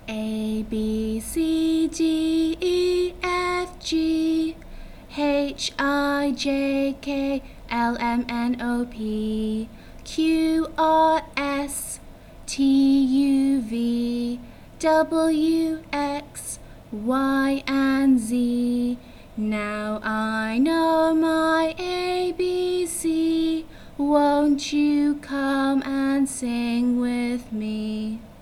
A, B, C, D, E, F, G, H, I, J, K, L, M, N, O, P, Q, R, S, T, U, V, W, X, Y, and Z. Now I know my ABC. Won't you come and sing with me?